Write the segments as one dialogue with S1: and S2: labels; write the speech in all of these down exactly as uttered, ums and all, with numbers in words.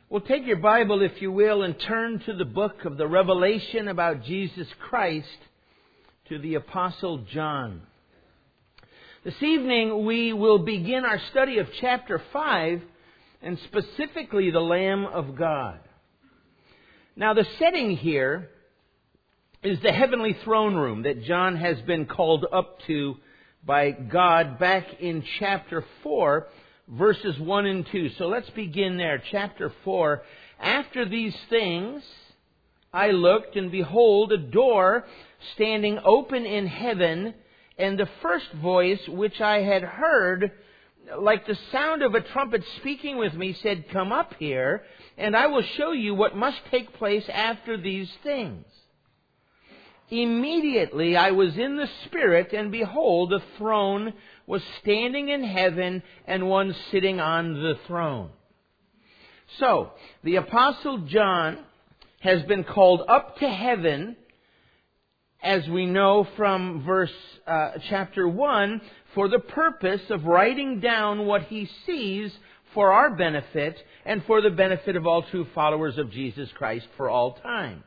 S1: Well, take your Bible, if you will, and turn to the book of the Revelation about Jesus Christ to the Apostle John. This evening we will begin our study of chapter five, and specifically the Lamb of God. Now, the setting here is the heavenly throne room that John has been called up to by God back in chapter four, verses one and two. So let's begin there. Chapter four. After these things, I looked, and behold, a door standing open in heaven, and the first voice which I had heard, like the sound of a trumpet speaking with me, said, "Come up here, and I will show you what must take place after these things." Immediately I was in the Spirit, and behold, a throne was standing in heaven, and one sitting on the throne. So, the Apostle John has been called up to heaven, as we know from verse uh, chapter one, for the purpose of writing down what he sees for our benefit and for the benefit of all true followers of Jesus Christ for all time.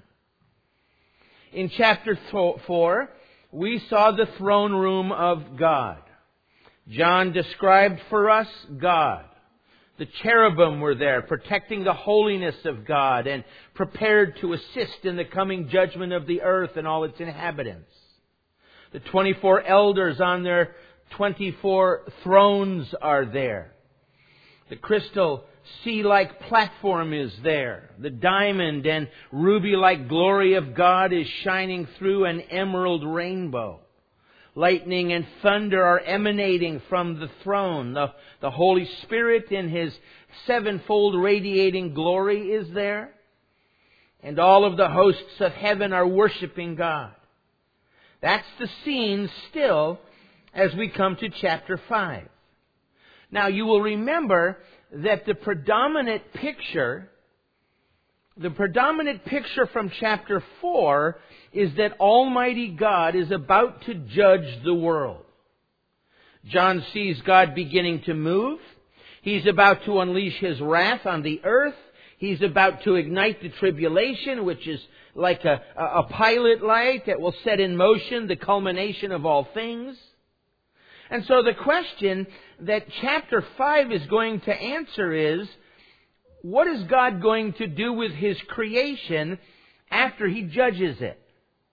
S1: In chapter four, we saw the throne room of God. John described for us God. The cherubim were there, protecting the holiness of God and prepared to assist in the coming judgment of the earth and all its inhabitants. The twenty-four elders on their twenty-four thrones are there. The crystal sea-like platform is there. The diamond and ruby-like glory of God is shining through an emerald rainbow. Lightning and thunder are emanating from the throne. The, the Holy Spirit in His sevenfold radiating glory is there. And all of the hosts of heaven are worshiping God. That's the scene still as we come to chapter five. Now, you will remember that the predominant picture, the predominant picture from chapter four is that Almighty God is about to judge the world. John sees God beginning to move. He's about to unleash His wrath on the earth. He's about to ignite the tribulation, which is like a, a pilot light that will set in motion the culmination of all things. And so the question that chapter five is going to answer is, what is God going to do with His creation after He judges it?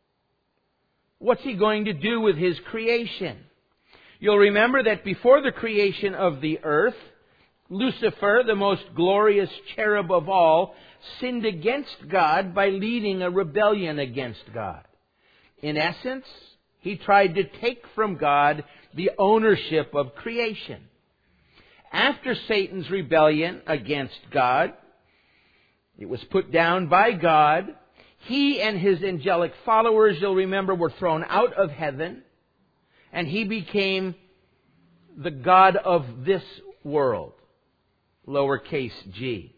S1: What's He going to do with His creation? You'll remember that before the creation of the earth, Lucifer, the most glorious cherub of all, sinned against God by leading a rebellion against God. In essence, he tried to take from God the ownership of creation. After Satan's rebellion against God, it was put down by God. He and his angelic followers, you'll remember, were thrown out of heaven, and he became the God of this world, lowercase g.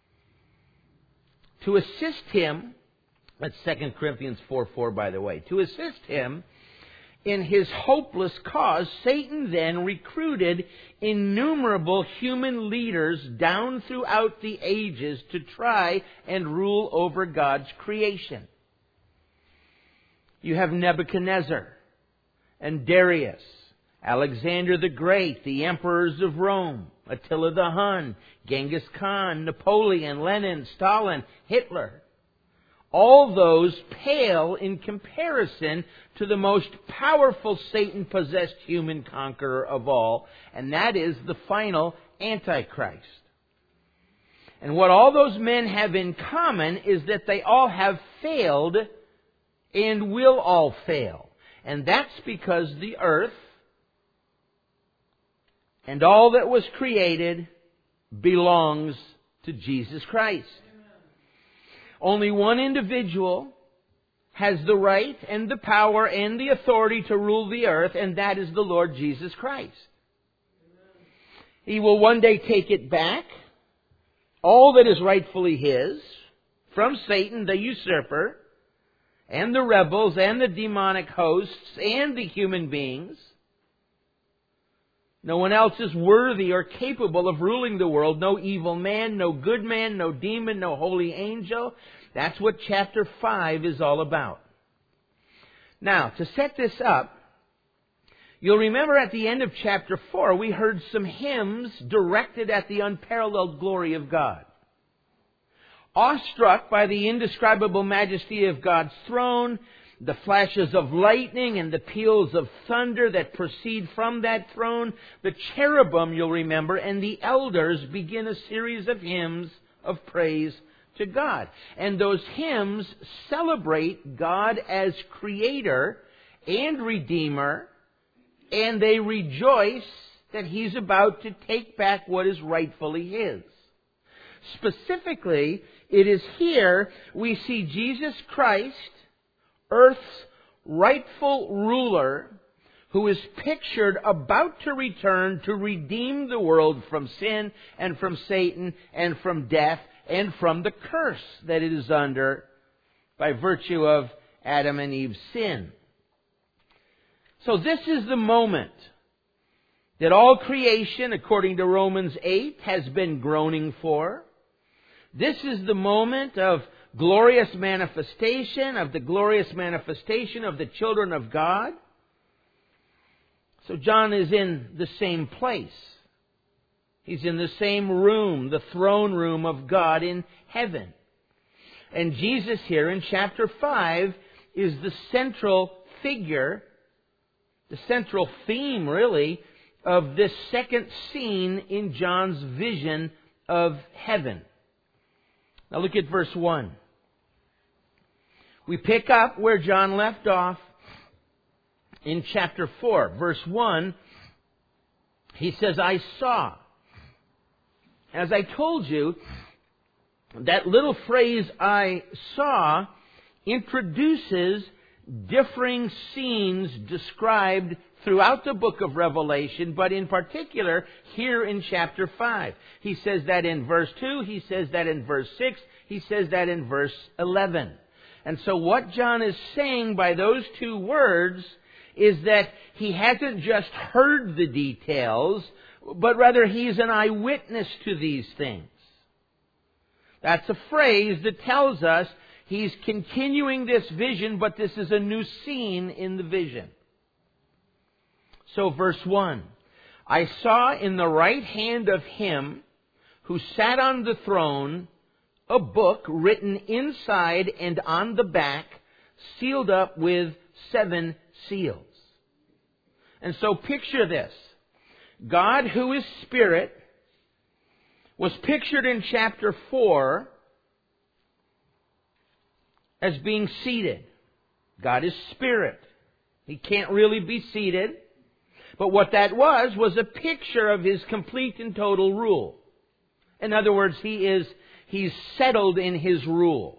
S1: To assist him, that's Second Corinthians four four, by the way, to assist him in his hopeless cause, Satan then recruited innumerable human leaders down throughout the ages to try and rule over God's creation. You have Nebuchadnezzar and Darius, Alexander the Great, the emperors of Rome, Attila the Hun, Genghis Khan, Napoleon, Lenin, Stalin, Hitler. All those pale in comparison to the most powerful Satan-possessed human conqueror of all, and that is the final Antichrist. And what all those men have in common is that they all have failed and will all fail. And that's because the earth and all that was created belongs to Jesus Christ. Only one individual has the right and the power and the authority to rule the earth, and that is the Lord Jesus Christ. He will one day take it back, all that is rightfully His, from Satan, the usurper, and the rebels, and the demonic hosts, and the human beings. No one else is worthy or capable of ruling the world. No evil man, no good man, no demon, no holy angel. That's what chapter five is all about. Now, to set this up, you'll remember at the end of chapter four, we heard some hymns directed at the unparalleled glory of God. Awestruck by the indescribable majesty of God's throne, the flashes of lightning and the peals of thunder that proceed from that throne, the cherubim, you'll remember, and the elders begin a series of hymns of praise to God. And those hymns celebrate God as Creator and Redeemer, and they rejoice that He's about to take back what is rightfully His. Specifically, it is here we see Jesus Christ, Earth's rightful ruler, who is pictured about to return to redeem the world from sin and from Satan and from death and from the curse that it is under by virtue of Adam and Eve's sin. So this is the moment that all creation, according to Romans eight, has been groaning for. This is the moment of glorious manifestation, of the glorious manifestation of the children of God. So John is in the same place. He's in the same room, the throne room of God in heaven. And Jesus here in chapter five is the central figure, the central theme really, of this second scene in John's vision of heaven. Now look at verse one. We pick up where John left off in chapter four. Verse one, he says, I saw. As I told you, that little phrase, I saw, introduces differing scenes described throughout the book of Revelation, but in particular here in chapter five. He says that in verse two, he says that in verse six, he says that in verse eleven. And so what John is saying by those two words is that he hasn't just heard the details, but rather he's an eyewitness to these things. That's a phrase that tells us he's continuing this vision, but this is a new scene in the vision. So verse one, I saw in the right hand of him who sat on the throne a book written inside and on the back, sealed up with seven seals. And so picture this. God, who is Spirit, was pictured in chapter four as being seated. God is Spirit. He can't really be seated. But what that was, was a picture of His complete and total rule. In other words, He is, He's settled in His rule.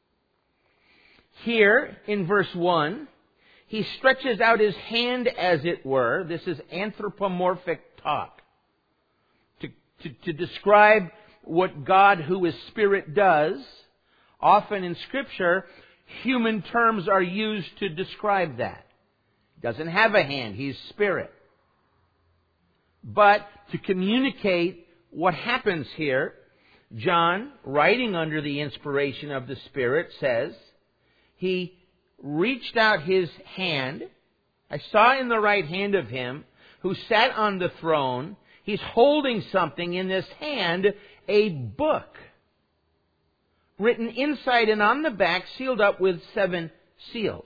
S1: Here, in verse one, He stretches out His hand, as it were. This is anthropomorphic talk. To, to, to describe what God, who is Spirit, does. Often in Scripture, human terms are used to describe that. He doesn't have a hand. He's Spirit. But to communicate what happens here, John, writing under the inspiration of the Spirit, says, He reached out His hand. I saw in the right hand of Him who sat on the throne. He's holding something in this hand, a book, written inside and on the back, sealed up with seven seals.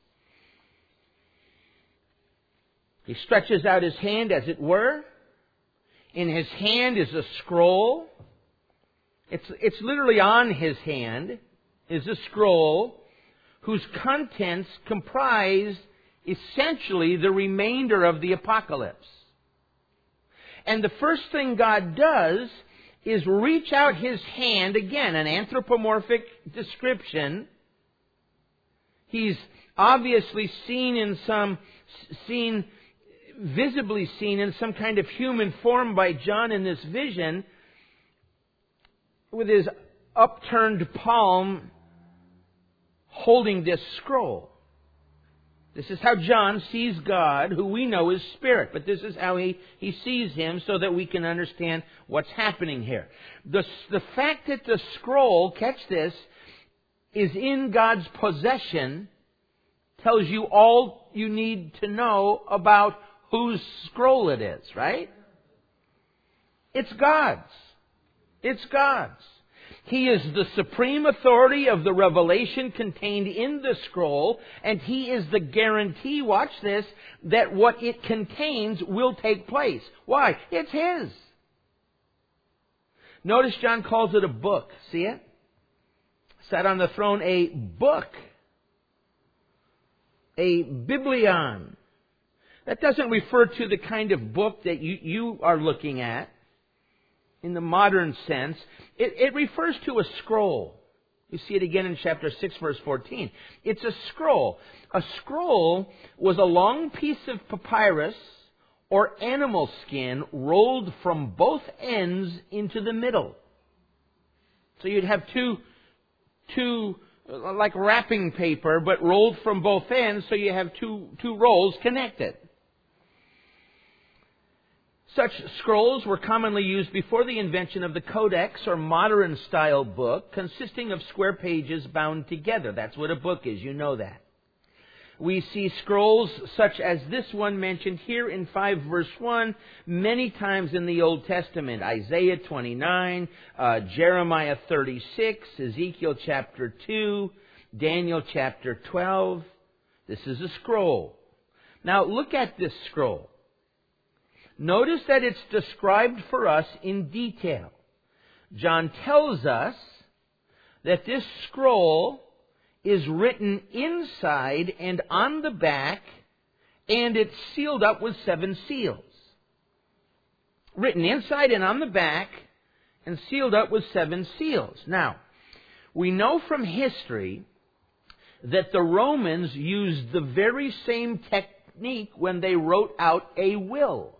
S1: He stretches out His hand, as it were. In His hand is a scroll. It's, it's literally on His hand is a scroll whose contents comprise essentially the remainder of the apocalypse. And the first thing God does is reach out His hand, again, an anthropomorphic description. He's obviously seen in some, seen, visibly seen in some kind of human form by John in this vision, with his upturned palm holding this scroll. This is how John sees God, who we know is Spirit. But this is how he, he sees Him so that we can understand what's happening here. The, the fact that the scroll, catch this, is in God's possession tells you all you need to know about whose scroll it is, right? It's God's. It's God's. He is the supreme authority of the revelation contained in the scroll, and He is the guarantee, watch this, that what it contains will take place. Why? It's His. Notice John calls it a book. See it? Sat on the throne, a book. A biblion. That doesn't refer to the kind of book that you, you are looking at in the modern sense. It, it refers to a scroll. You see it again in chapter six, verse fourteen. It's a scroll. A scroll was a long piece of papyrus or animal skin rolled from both ends into the middle. So you'd have two, two like wrapping paper, but rolled from both ends, so you have two, two rolls connected. Such scrolls were commonly used before the invention of the codex or modern-style book, consisting of square pages bound together. That's what a book is. You know that. We see scrolls such as this one mentioned here in five verse one many times in the Old Testament. Isaiah twenty-nine, uh, Jeremiah thirty-six, Ezekiel chapter two, Daniel chapter twelve. This is a scroll. Now look at this scroll. Notice that it's described for us in detail. John tells us that this scroll is written inside and on the back, and it's sealed up with seven seals. Written inside and on the back, and sealed up with seven seals. Now, we know from history that the Romans used the very same technique when they wrote out a will.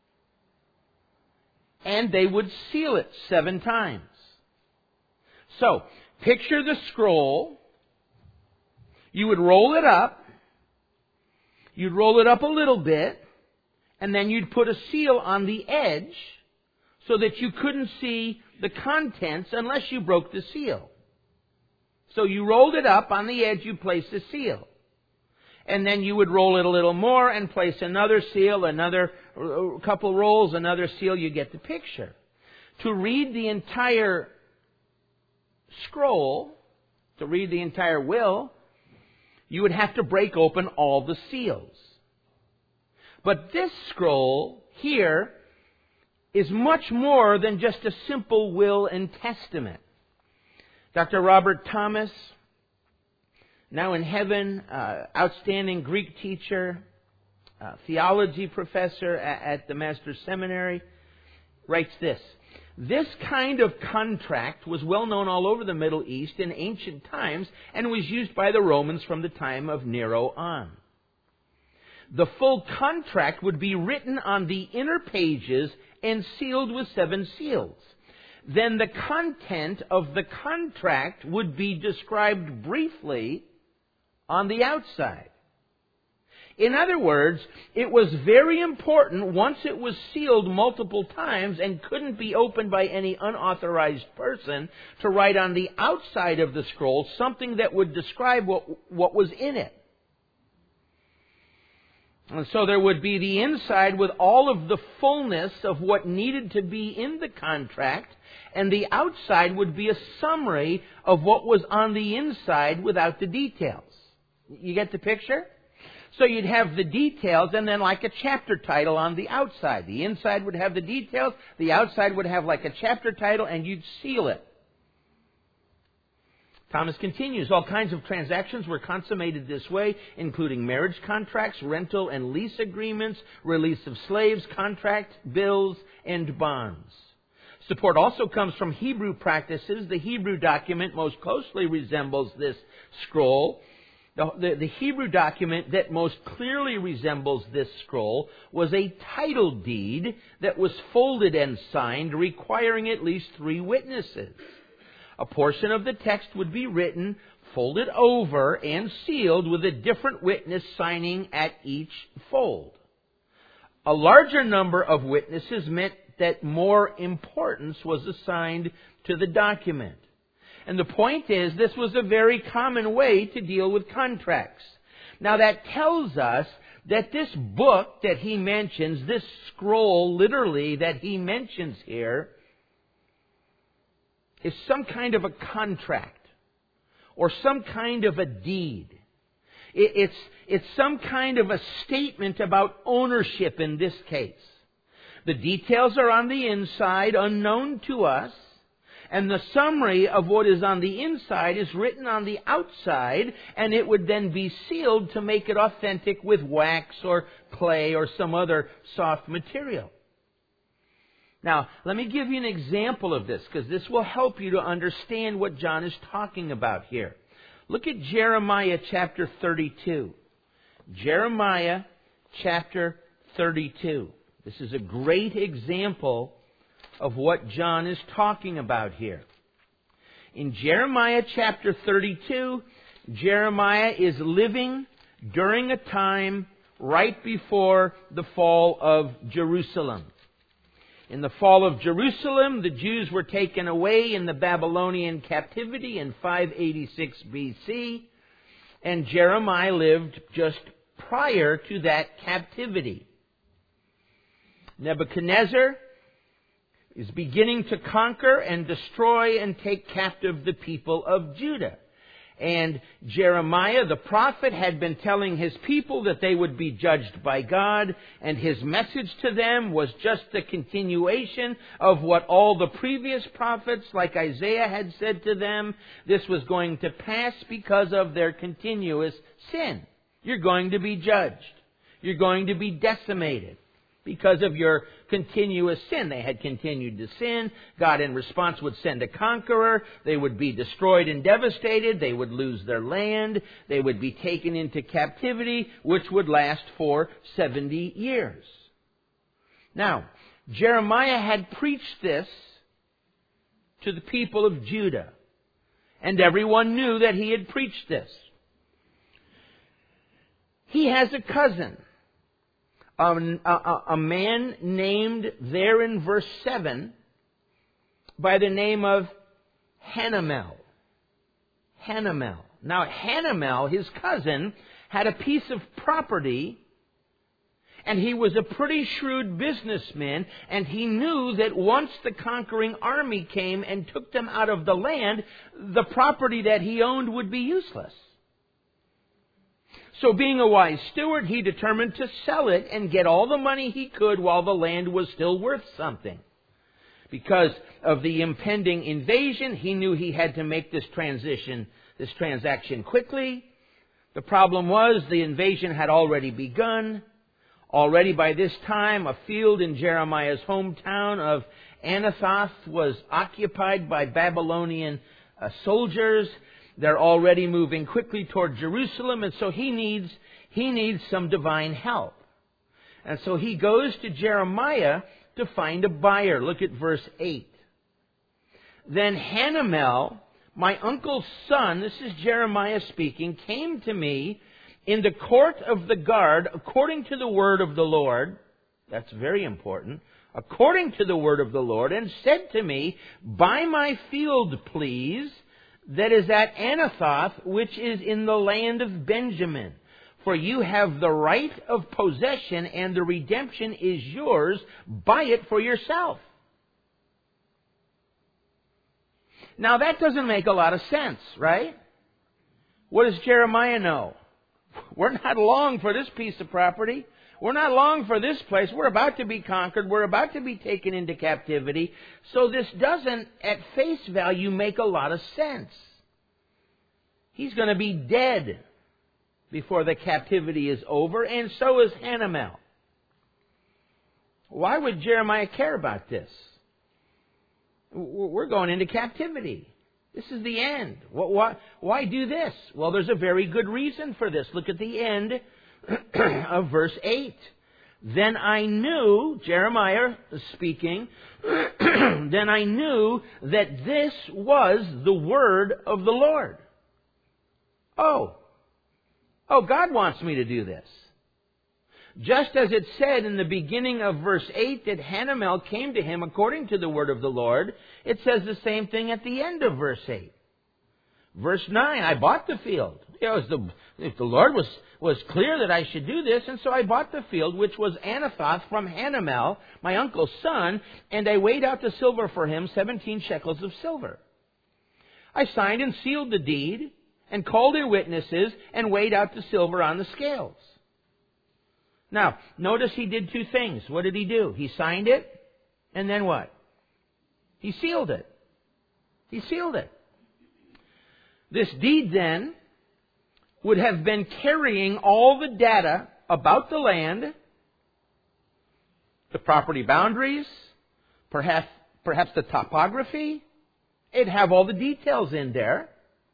S1: And they would seal it seven times. So, picture the scroll. You would roll it up. You'd roll it up a little bit. And then you'd put a seal on the edge so that you couldn't see the contents unless you broke the seal. So you rolled it up. On the edge you placed a seal. And then you would roll it a little more and place another seal, another couple rolls, another seal. You get the picture. To read the entire scroll, to read the entire will, you would have to break open all the seals. But this scroll here is much more than just a simple will and testament. Doctor Robert Thomas, now in heaven, uh, outstanding Greek teacher, uh, theology professor at, at the Master's Seminary, writes this. This kind of contract was well known all over the Middle East in ancient times and was used by the Romans from the time of Nero on. The full contract would be written on the inner pages and sealed with seven seals. Then the content of the contract would be described briefly on the outside. In other words, it was very important once it was sealed multiple times and couldn't be opened by any unauthorized person to write on the outside of the scroll something that would describe what, what was in it. And so there would be the inside with all of the fullness of what needed to be in the contract, and the outside would be a summary of what was on the inside without the details. You get the picture? So you'd have the details and then like a chapter title on the outside. The inside would have the details, the outside would have like a chapter title, and you'd seal it. Thomas continues, all kinds of transactions were consummated this way, including marriage contracts, rental and lease agreements, release of slaves, contract, bills, and bonds. Support also comes from Hebrew practices. The Hebrew document most closely resembles this scroll. The, the, the Hebrew document that most clearly resembles this scroll was a title deed that was folded and signed, requiring at least three witnesses. A portion of the text would be written folded over and sealed with a different witness signing at each fold. A larger number of witnesses meant that more importance was assigned to the document. And the point is, this was a very common way to deal with contracts. Now that tells us that this book that he mentions, this scroll literally that he mentions here, is some kind of a contract or some kind of a deed. It's, it's some kind of a statement about ownership in this case. The details are on the inside, unknown to us, and the summary of what is on the inside is written on the outside, and it would then be sealed to make it authentic with wax or clay or some other soft material. Now, let me give you an example of this, because this will help you to understand what John is talking about here. Look at Jeremiah chapter thirty-two. Jeremiah chapter thirty-two. This is a great example of what John is talking about here. In Jeremiah chapter thirty-two, Jeremiah is living during a time right before the fall of Jerusalem. In the fall of Jerusalem, the Jews were taken away in the Babylonian captivity in five eighty-six B C, and Jeremiah lived just prior to that captivity. Nebuchadnezzar is beginning to conquer and destroy and take captive the people of Judah. And Jeremiah, the prophet, had been telling his people that they would be judged by God, and his message to them was just the continuation of what all the previous prophets, like Isaiah, had said to them. This was going to pass because of their continuous sin. You're going to be judged. You're going to be decimated because of your continuous sin. They had continued to sin. God in response would send a conqueror. They would be destroyed and devastated. They would lose their land. They would be taken into captivity, which would last for seventy years. Now, Jeremiah had preached this to the people of Judah, and everyone knew that he had preached this. He has a cousin. Um, a, a man named there in verse seven by the name of Hanamel. Hanamel. Now, Hanamel, his cousin, had a piece of property, and he was a pretty shrewd businessman, and he knew that once the conquering army came and took them out of the land, the property that he owned would be useless. So being a wise steward, he determined to sell it and get all the money he could while the land was still worth something. Because of the impending invasion, he knew he had to make this transition, this transaction quickly. The problem was the invasion had already begun. Already by this time, a field in Jeremiah's hometown of Anathoth was occupied by Babylonian uh, soldiers. They're already moving quickly toward Jerusalem, and so he needs, he needs some divine help. And so he goes to Jeremiah to find a buyer. Look at verse eight. Then Hanamel, my uncle's son, this is Jeremiah speaking, came to me in the court of the guard according to the word of the Lord. That's very important. According to the word of the Lord, and said to me, buy my field, please, that is at Anathoth, which is in the land of Benjamin. For you have the right of possession, and the redemption is yours. Buy it for yourself. Now that doesn't make a lot of sense, right? What does Jeremiah know? We're not long for this piece of property. We're not long for this place. We're about to be conquered. We're about to be taken into captivity. So this doesn't, at face value, make a lot of sense. He's going to be dead before the captivity is over, and so is Hanamel. Why would Jeremiah care about this? We're going into captivity. This is the end. Why, why do this? Well, there's a very good reason for this. Look at the end of verse eight. Then I knew, Jeremiah speaking, then I knew that this was the word of the Lord. Oh, oh, God wants me to do this. Just as it said in the beginning of verse eight that Hanamel came to him according to the word of the Lord, it says the same thing at the end of verse eight. Verse nine, I bought the field. You know, the, if the Lord was, was clear that I should do this, and so I bought the field, which was Anathoth from Hanamel, my uncle's son, and I weighed out the silver for him, seventeen shekels of silver. I signed and sealed the deed, and called in witnesses, and weighed out the silver on the scales. Now, notice he did two things. What did he do? He signed it, and then what? He sealed it. He sealed it. This deed then would have been carrying all the data about the land, the property boundaries, perhaps, perhaps the topography. It'd have all the details in there.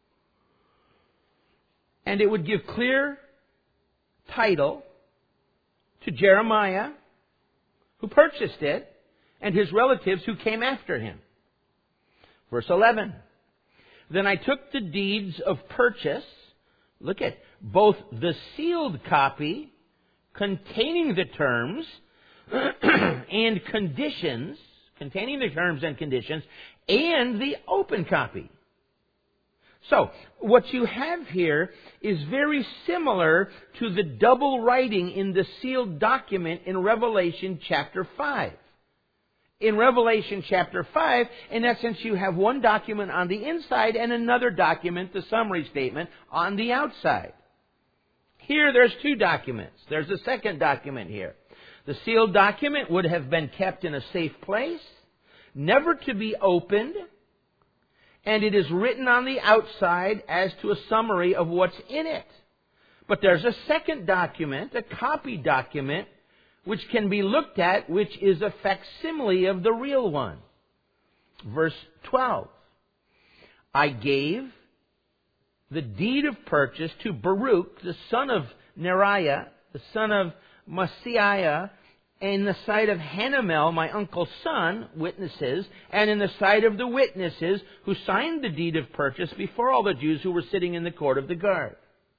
S1: And it would give clear title to Jeremiah, who purchased it, and his relatives who came after him. Verse eleven. Then I took the deeds of purchase, look at both the sealed copy containing the terms and conditions, containing the terms and conditions, and the open copy. So, what you have here is very similar to the double writing in the sealed document in Revelation chapter five. In Revelation chapter five, in essence, you have one document on the inside and another document, the summary statement, on the outside. Here, there's two documents. There's a second document here. The sealed document would have been kept in a safe place, never to be opened, and it is written on the outside as to a summary of what's in it. But there's a second document, a copy document, which can be looked at, which is a facsimile of the real one. Verse twelve. I gave the deed of purchase to Baruch, the son of Neriah, the son of Maaseiah, in the sight of Hanamel, my uncle's son, witnesses, and in the sight of the witnesses who signed the deed of purchase before all the Jews who were sitting in the court of the guard.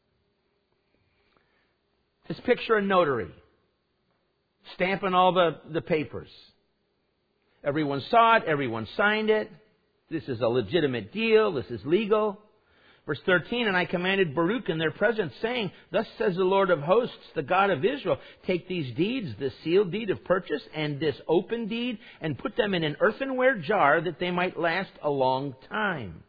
S1: Just picture a notary stamping all the, the papers. Everyone saw it. Everyone signed it. This is a legitimate deal. This is legal. Verse thirteen, and I commanded Baruch in their presence, saying, thus says the Lord of hosts, the God of Israel, take these deeds, the sealed deed of purchase and this open deed, and put them in an earthenware jar that they might last a long time.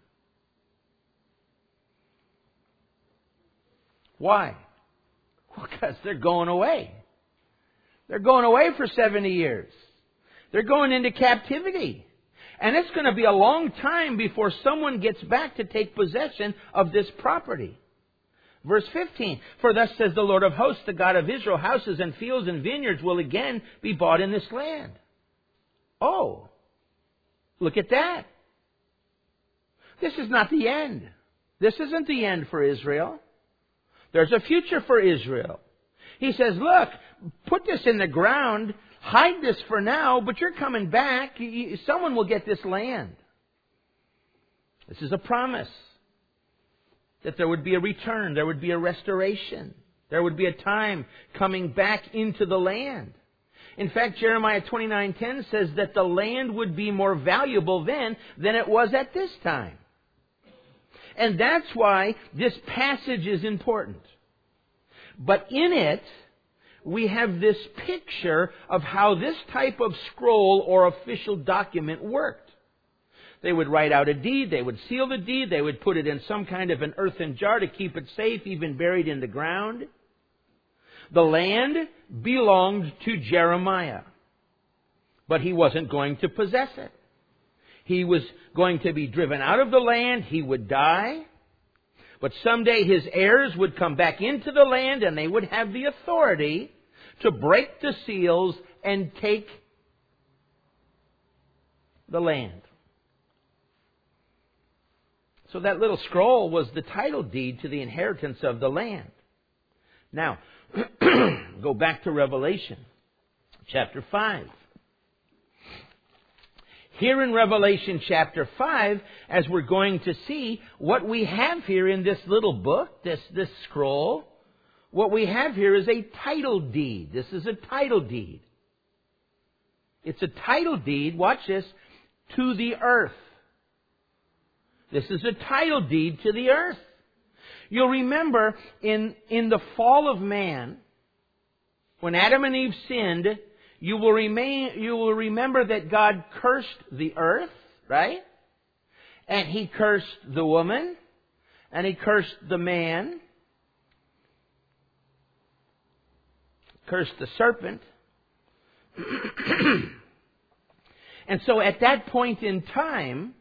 S1: Why? Well, because they're going away. They're going away for seventy years. They're going into captivity. And it's going to be a long time before someone gets back to take possession of this property. Verse fifteen, for thus says the Lord of hosts, the God of Israel, houses and fields and vineyards will again be bought in this land. Oh, look at that. This is not the end. This isn't the end for Israel. There's a future for Israel. He says, look, put this in the ground, hide this for now, but you're coming back. Someone will get this land. This is a promise that there would be a return, there would be a restoration. There would be a time coming back into the land. In fact, Jeremiah twenty-nine ten says that the land would be more valuable then than it was at this time. And that's why this passage is important. But in it, we have this picture of how this type of scroll or official document worked. They would write out a deed, they would seal the deed, they would put it in some kind of an earthen jar to keep it safe, even buried in the ground. The land belonged to Jeremiah, but he wasn't going to possess it. He was going to be driven out of the land, he would die, but someday his heirs would come back into the land and they would have the authority to break the seals and take the land. So that little scroll was the title deed to the inheritance of the land. Now, go back to Revelation chapter five. here in Revelation chapter five, as we're going to see, what we have here in this little book, this, this scroll, what we have here is a title deed. This is a title deed. It's a title deed, watch this, to the earth. This is a title deed to the earth. You'll remember in, in the fall of man, when Adam and Eve sinned, you will remain, you will remember that God cursed the earth, right? And He cursed the woman, and He cursed the man, cursed the serpent. And so at that point in time,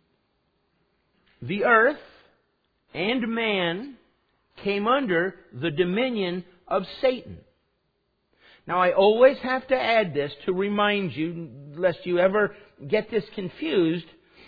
S1: the earth and man came under the dominion of Satan. Now, I always have to add this to remind you, lest you ever get this confused.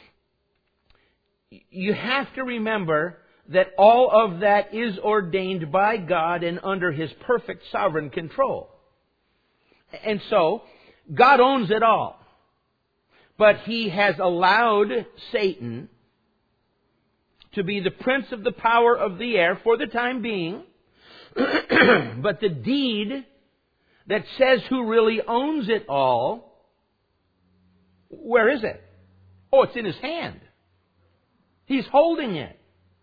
S1: You have to remember that all of that is ordained by God and under His perfect sovereign control. And so, God owns it all. But He has allowed Satan to be the prince of the power of the air for the time being. But the deed that says who really owns it all, where is it? Oh, it's in His hand. He's holding it.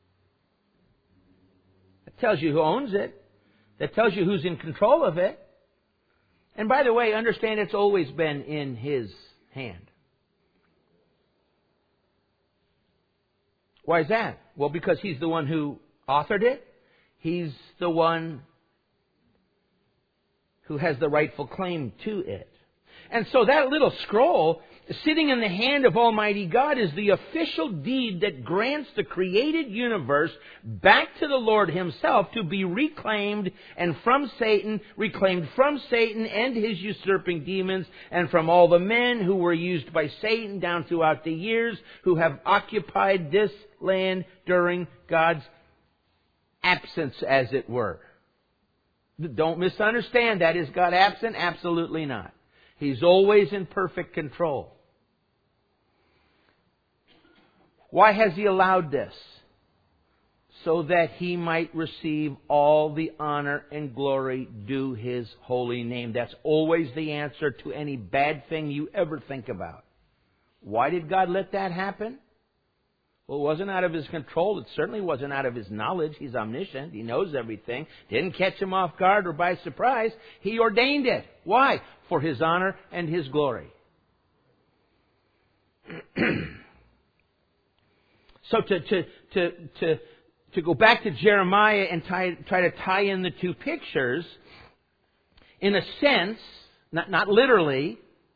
S1: That tells you who owns it. That tells you who's in control of it. And by the way, understand it's always been in His hand. Why is that? Well, because He's the one who authored it. He's the one who has the rightful claim to it. And so that little scroll sitting in the hand of Almighty God is the official deed that grants the created universe back to the Lord Himself to be reclaimed and from Satan, reclaimed from Satan and his usurping demons and from all the men who were used by Satan down throughout the years who have occupied this land during God's absence, as it were. Don't misunderstand that. Is God absent? Absolutely not. He's always in perfect control. Why has He allowed this? So that He might receive all the honor and glory due His holy name. That's always the answer to any bad thing you ever think about. Why did God let that happen? Well, it wasn't out of His control. It certainly wasn't out of His knowledge. He's omniscient. He knows everything. Didn't catch Him off guard or by surprise. He ordained it. Why? For His honor and His glory. So to, to, to, to, to go back to Jeremiah and tie, try to tie in the two pictures, in a sense, not, not literally,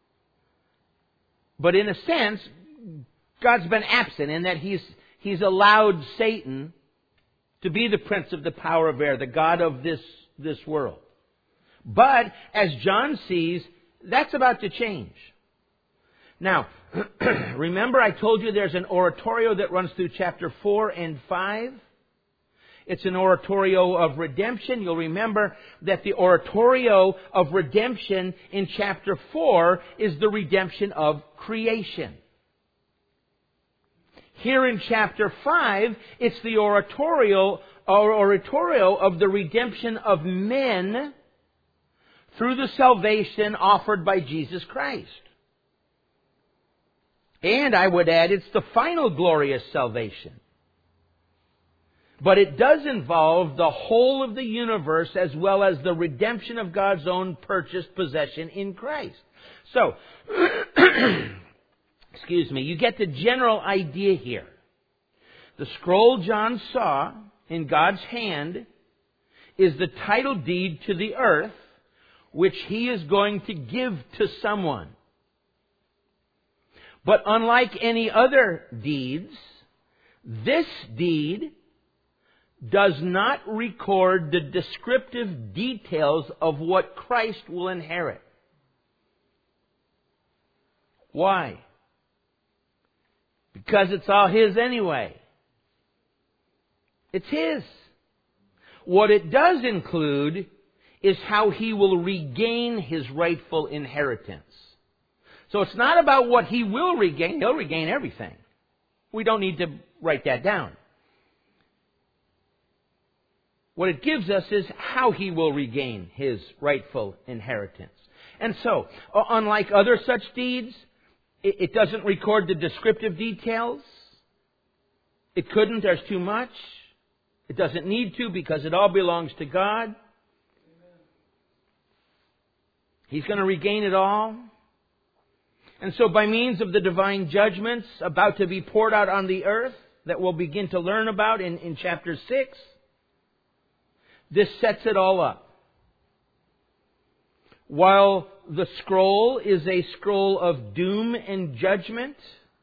S1: but in a sense, God's been absent in that He's, He's allowed Satan to be the prince of the power of air, the god of this, this world. But, as John sees, that's about to change. Now, remember I told you there's an oratorio that runs through chapter four and five? It's an oratorio of redemption. You'll remember that the oratorio of redemption in chapter four is the redemption of creation. Here in chapter five, it's the oratorio, or oratorio of the redemption of men through the salvation offered by Jesus Christ. And I would add, it's the final glorious salvation. But it does involve the whole of the universe as well as the redemption of God's own purchased possession in Christ. So, excuse me, you get the general idea here. The scroll John saw in God's hand is the title deed to the earth, which He is going to give to someone. But unlike any other deeds, this deed does not record the descriptive details of what Christ will inherit. Why? Because it's all His anyway. It's His. What it does include is how He will regain His rightful inheritance. So it's not about what he will regain. He'll regain everything. We don't need to write that down. What it gives us is how he will regain his rightful inheritance. And so, unlike other such deeds, it doesn't record the descriptive details. It couldn't, there's too much. It doesn't need to because it all belongs to God. He's going to regain it all. And so by means of the divine judgments about to be poured out on the earth that we'll begin to learn about in, in chapter six, this sets it all up. While the scroll is a scroll of doom and judgment,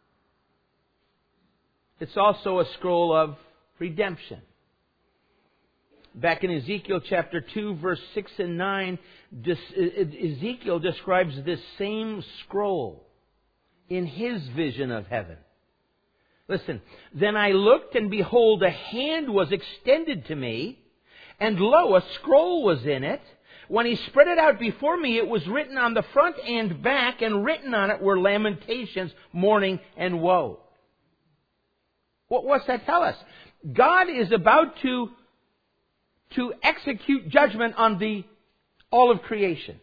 S1: it's also a scroll of redemption. Back in Ezekiel chapter two, verse six and nine, Ezekiel describes this same scroll in his vision of heaven. Listen, then I looked, and behold, a hand was extended to me, and lo, a scroll was in it. When he spread it out before me, it was written on the front and back, and written on it were lamentations, mourning, and woe. What, what's that tell us? God is about to to execute judgment on the all of creation.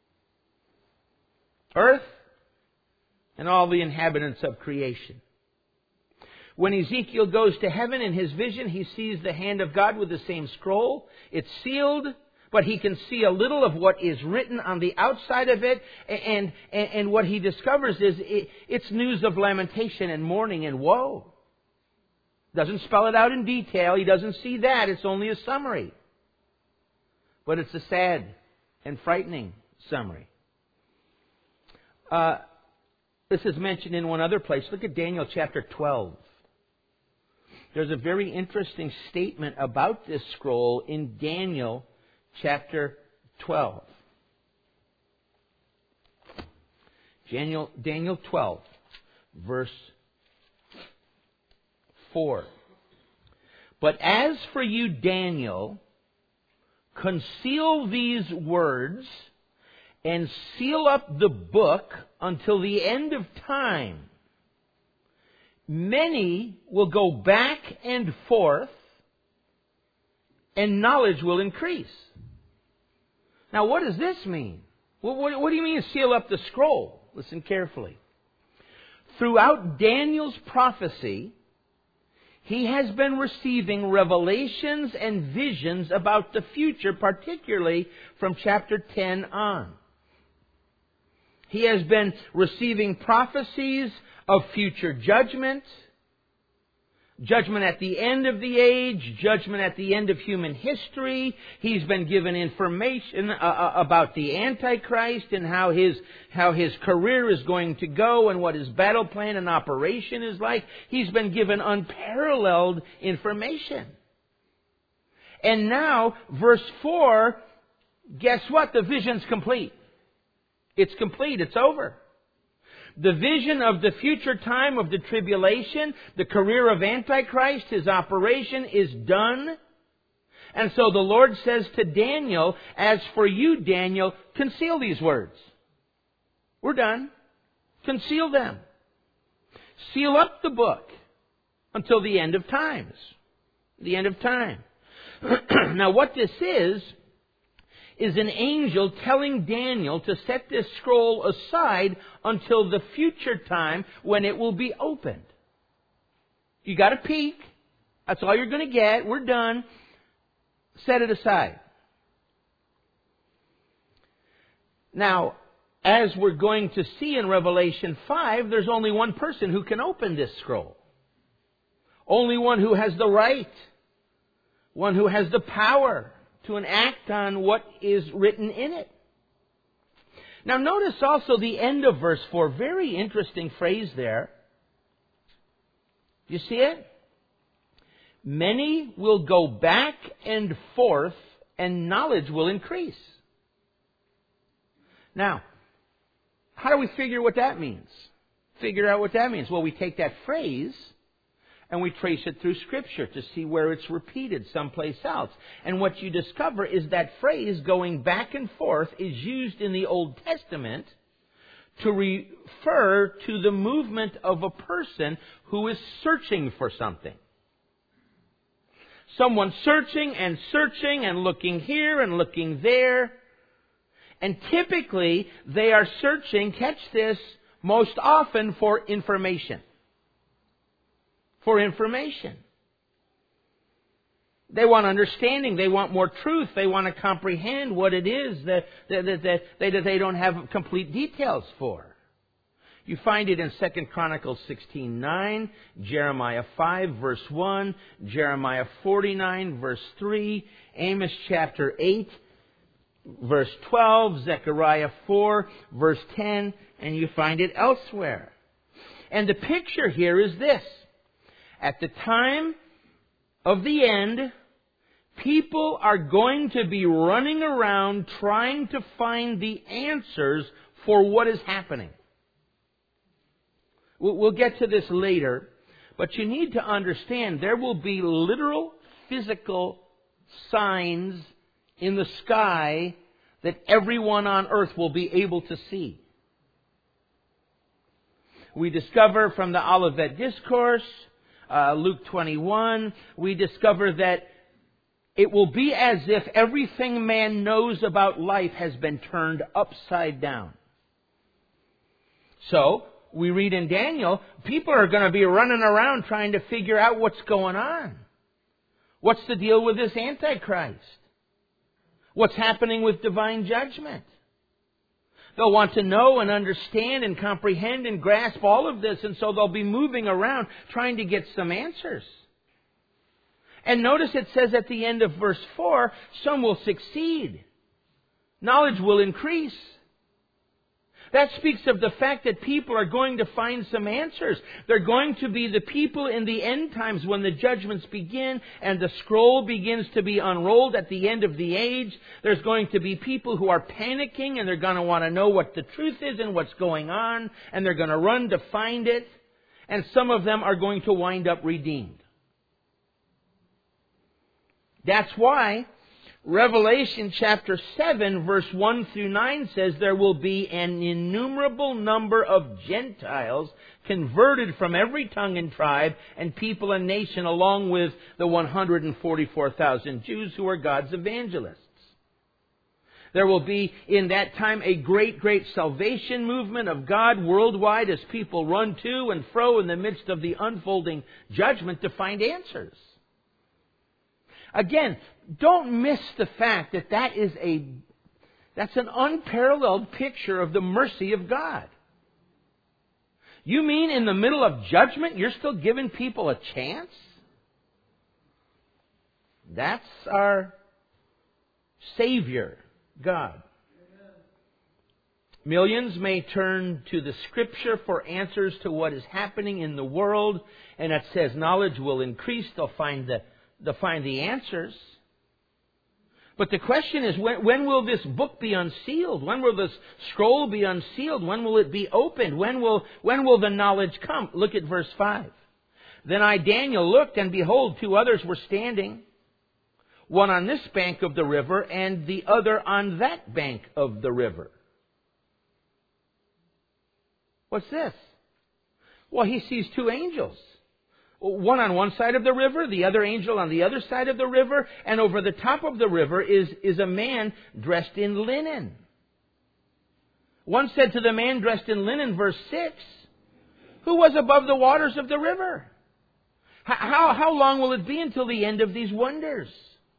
S1: Earth and all the inhabitants of creation. When Ezekiel goes to heaven in his vision, he sees the hand of God with the same scroll. It's sealed, but he can see a little of what is written on the outside of it. And, and, and what he discovers is it, it's news of lamentation and mourning and woe. Doesn't spell it out in detail. He doesn't see that. It's only a summary. But it's a sad and frightening summary. Uh, this is mentioned in one other place. Look at Daniel chapter twelve. There's a very interesting statement about this scroll in Daniel chapter twelve. Daniel, Daniel twelve, verse four. But as for you, Daniel, conceal these words and seal up the book until the end of time. Many will go back and forth, and knowledge will increase. Now, what does this mean? What, what, what do you mean seal up the scroll? Listen carefully. Throughout Daniel's prophecy, he has been receiving revelations and visions about the future, particularly from chapter ten on. He has been receiving prophecies of future judgment, judgment at the end of the age, judgment at the end of human history. He's been given information uh, about the Antichrist and how his how his career is going to go and what his battle plan and operation is like. He's been given unparalleled information. And now, verse four, guess what? The vision's complete. It's complete. It's over. The vision of the future time of the tribulation, the career of Antichrist, his operation is done. And so the Lord says to Daniel, as for you, Daniel, conceal these words. We're done. Conceal them. Seal up the book until the end of times. The end of time. Now what this is, is an angel telling Daniel to set this scroll aside until the future time when it will be opened. You got a peek. That's all you're going to get. We're done. Set it aside. Now, as we're going to see in Revelation five, there's only one person who can open this scroll. Only one who has the right. One who has the power to enact on what is written in it. Now notice also the end of verse four. Very interesting phrase there. You see it? Many will go back and forth, and knowledge will increase. Now, how do we figure what that means? Figure out what that means. Well, we take that phrase and we trace it through Scripture to see where it's repeated someplace else. And what you discover is that phrase going back and forth is used in the Old Testament to refer to the movement of a person who is searching for something. Someone searching and searching and looking here and looking there. And typically, they are searching, catch this, most often for information. For information. They want understanding. They want more truth. They want to comprehend what it is that, that, that, that, they, that they don't have complete details for. You find it in Second Chronicles sixteen nine, Jeremiah five verse one, Jeremiah forty-nine verse three, Amos chapter eight verse twelve, Zechariah four verse ten, and you find it elsewhere. And the picture here is this. At the time of the end, people are going to be running around trying to find the answers for what is happening. We'll get to this later, but you need to understand there will be literal, physical signs in the sky that everyone on earth will be able to see. We discover from the Olivet Discourse, uh, Luke twenty-one, we discover that it will be as if everything man knows about life has been turned upside down. So, we read in Daniel, people are going to be running around trying to figure out what's going on. What's the deal with this Antichrist? What's happening with divine judgment? They'll want to know and understand and comprehend and grasp all of this, and so they'll be moving around trying to get some answers. And notice it says at the end of verse four, some will succeed. Knowledge will increase. That speaks of the fact that people are going to find some answers. They're going to be the people in the end times when the judgments begin and the scroll begins to be unrolled at the end of the age. There's going to be people who are panicking and they're going to want to know what the truth is and what's going on, and they're going to run to find it. And some of them are going to wind up redeemed. That's why Revelation chapter seven verse one through nine says there will be an innumerable number of Gentiles converted from every tongue and tribe and people and nation, along with the one hundred forty-four thousand Jews who are God's evangelists. There will be in that time a great, great salvation movement of God worldwide as people run to and fro in the midst of the unfolding judgment to find answers. Again, don't miss the fact that that is a, that's an unparalleled picture of the mercy of God. You mean in the middle of judgment, you're still giving people a chance? That's our Savior, God. Millions may turn to the Scripture for answers to what is happening in the world, and it says knowledge will increase. They'll find the They'll find the answers. But the question is, when, when will this book be unsealed? When will this scroll be unsealed? When will it be opened? When will, when will the knowledge come? Look at verse five. Then I, Daniel, looked, and behold, two others were standing, one on this bank of the river, and the other on that bank of the river. What's this? Well, he sees two angels. One on one side of the river, the other angel on the other side of the river, and over the top of the river is, is a man dressed in linen. One said to the man dressed in linen, verse six, who was above the waters of the river? How, how long will it be until the end of these wonders?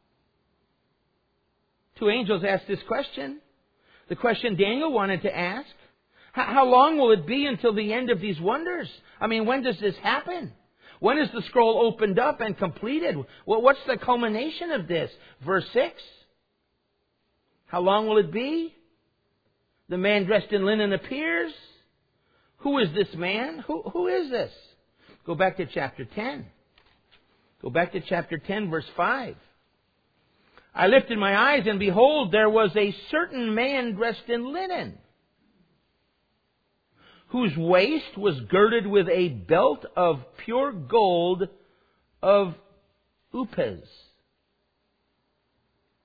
S1: Two angels asked this question. The question Daniel wanted to ask. How long will it be until the end of these wonders? I mean, when does this happen? When is the scroll opened up and completed? Well, what's the culmination of this? Verse six. How long will it be? The man dressed in linen appears. Who is this man? Who, who is this? Go back to chapter ten. Go back to chapter ten, verse five. I lifted my eyes, and behold, there was a certain man dressed in linen, whose waist was girded with a belt of pure gold of Uphaz.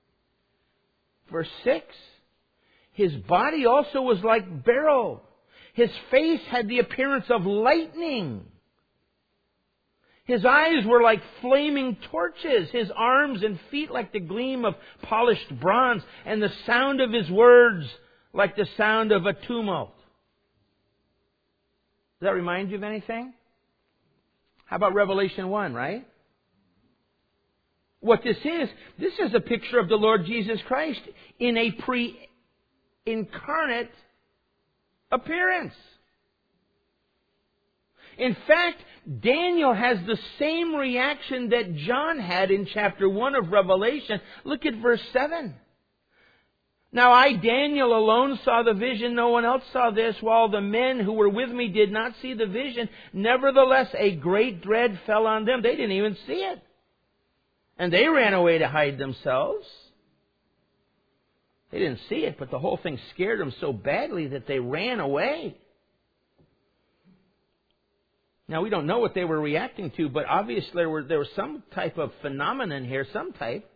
S1: Verse six. His body also was like beryl. His face had the appearance of lightning. His eyes were like flaming torches, his arms and feet like the gleam of polished bronze, and the sound of his words like the sound of a tumult. Does that remind you of anything? How about Revelation one, right? What this is, this is a picture of the Lord Jesus Christ in a pre-incarnate appearance. In fact, Daniel has the same reaction that John had in chapter one of Revelation. Look at verse seven. Now I, Daniel, alone saw the vision. No one else saw this, while the men who were with me did not see the vision. Nevertheless, a great dread fell on them. They didn't even see it. And they ran away to hide themselves. They didn't see it, but the whole thing scared them so badly that they ran away. Now, we don't know what they were reacting to, but obviously there, were, there was some type of phenomenon here, some type.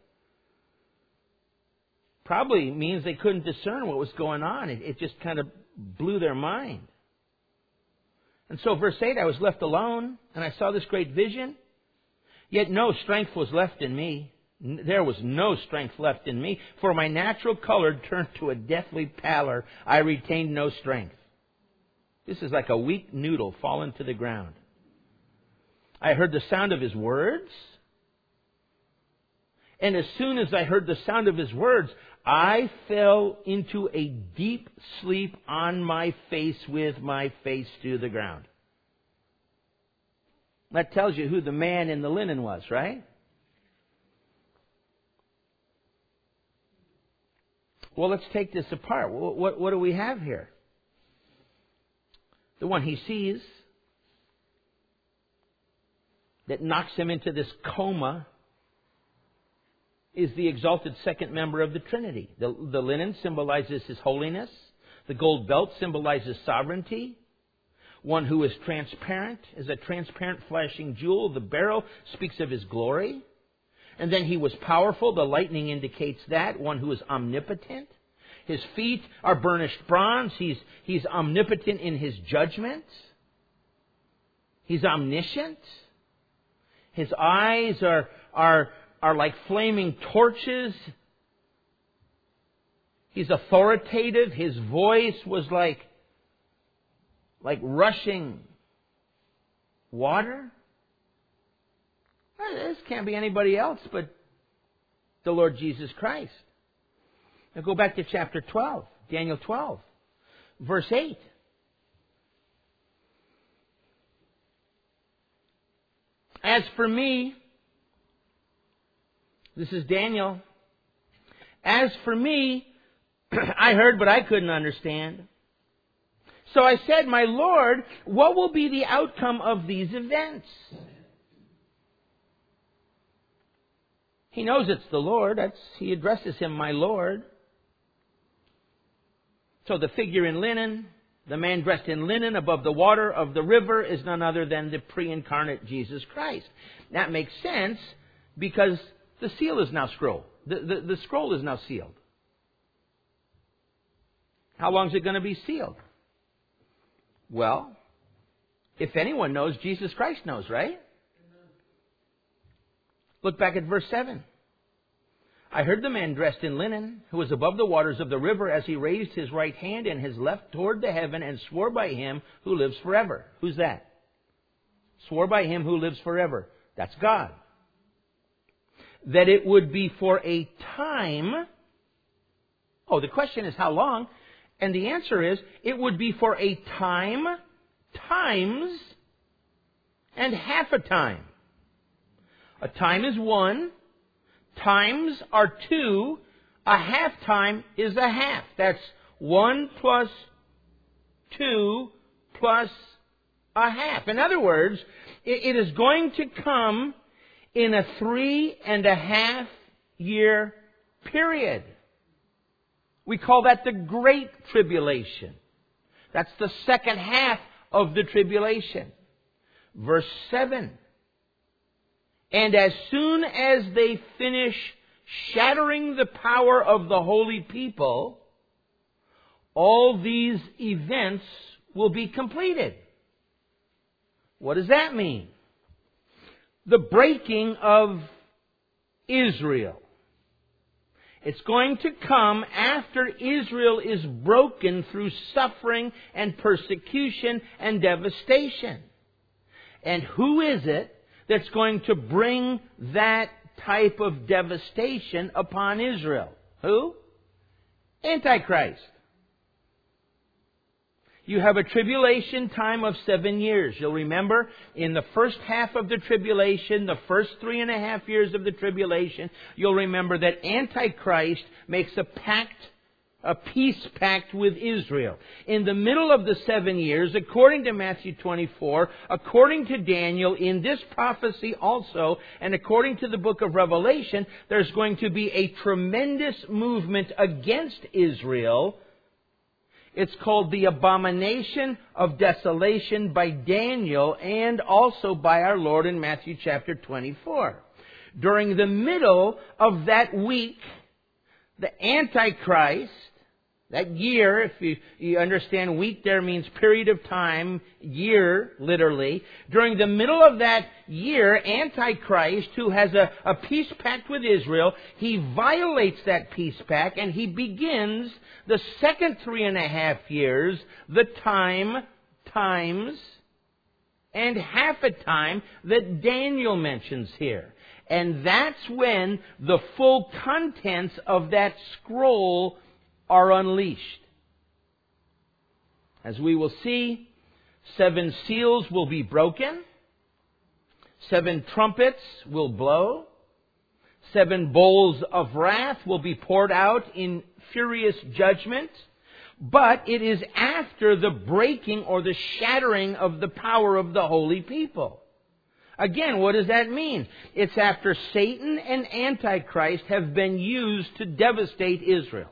S1: Probably means they couldn't discern what was going on. It, it just kind of blew their mind. And so verse eight, I was left alone, and I saw this great vision. Yet no strength was left in me. There was no strength left in me, for my natural color turned to a deathly pallor. I retained no strength. This is like a weak noodle fallen to the ground. I heard the sound of his words. And as soon as I heard the sound of his words, I fell into a deep sleep on my face with my face to the ground. That tells you who the man in the linen was, right? Well, let's take this apart. What, what, what do we have here? The one he sees that knocks him into this coma is the exalted second member of the Trinity. The, the linen symbolizes his holiness. The gold belt symbolizes sovereignty. One who is transparent is a transparent flashing jewel. The beryl speaks of his glory. And then he was powerful. The lightning indicates that. One who is omnipotent. His feet are burnished bronze. He's, he's omnipotent in his judgment. He's omniscient. His eyes are, are, are like flaming torches. He's authoritative. His voice was like, like rushing water. This can't be anybody else but the Lord Jesus Christ. Now go back to chapter twelve, Daniel twelve, verse eight. As for me, this is Daniel. As for me, I heard but I couldn't understand. So I said, my Lord, what will be the outcome of these events? He knows it's the Lord. That's, he addresses him, my Lord. So the figure in linen, the man dressed in linen above the water of the river is none other than the pre-incarnate Jesus Christ. That makes sense because the seal is now scrolled. The, the, the scroll is now sealed. How long is it going to be sealed? Well, if anyone knows, Jesus Christ knows, right? Look back at verse seven. I heard the man dressed in linen, who was above the waters of the river, as he raised his right hand and his left toward the heaven, and swore by him who lives forever. Who's that? Swore by him who lives forever. That's God. That it would be for a time. Oh, the question is how long? And the answer is, it would be for a time, times, and half a time. A time is one. Times are two. A half time is a half. That's one plus two plus a half. In other words, it is going to come in a three and a half year period. We call that the Great Tribulation. That's the second half of the tribulation. Verse seven. And as soon as they finish shattering the power of the holy people, all these events will be completed. What does that mean? The breaking of Israel. It's going to come after Israel is broken through suffering and persecution and devastation. And who is it that's going to bring that type of devastation upon Israel? Who? Antichrist. You have a tribulation time of seven years. You'll remember in the first half of the tribulation, the first three and a half years of the tribulation, you'll remember that Antichrist makes a pact, a peace pact with Israel. In the middle of the seven years, according to Matthew twenty-four, according to Daniel, in this prophecy also, and according to the book of Revelation, there's going to be a tremendous movement against Israel. It's called the abomination of desolation by Daniel and also by our Lord in Matthew chapter twenty-four. During the middle of that week, the Antichrist, that year, if you, you understand week there means period of time, year, literally. During the middle of that year, Antichrist, who has a, a peace pact with Israel, he violates that peace pact and he begins the second three and a half years, the time, times, and half a time that Daniel mentions here. And that's when the full contents of that scroll are unleashed. As we will see, seven seals will be broken, seven trumpets will blow, seven bowls of wrath will be poured out in furious judgment, but it is after the breaking or the shattering of the power of the holy people. Again, what does that mean? It's after Satan and Antichrist have been used to devastate Israel.